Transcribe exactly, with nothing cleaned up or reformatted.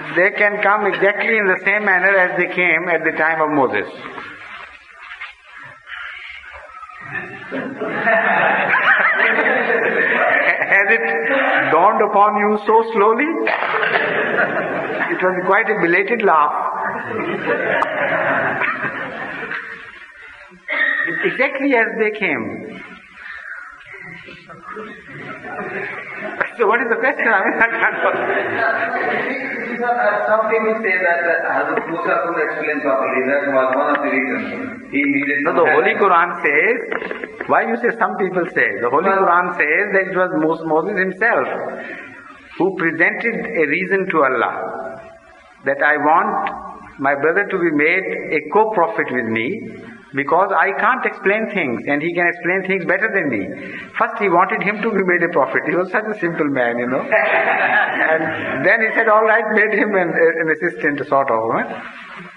they can come exactly in the same manner as they came at the time of Moses. Has it dawned upon you so slowly? It was quite a belated laugh. Exactly as they came. So what is the question? I mean, I can't Some people say that Hazrat Musa couldn't explain properly. That was one of the reasons. He needed no, the Holy Quran says, why you say some people say? The Holy Quran says that it was Moses himself who presented a reason to Allah that I want my brother to be made a co-prophet with me because I can't explain things and he can explain things better than me. First he wanted him to be made a prophet. He was such a simple man, you know. And then he said, all right, made him an, an assistant sort of. Huh?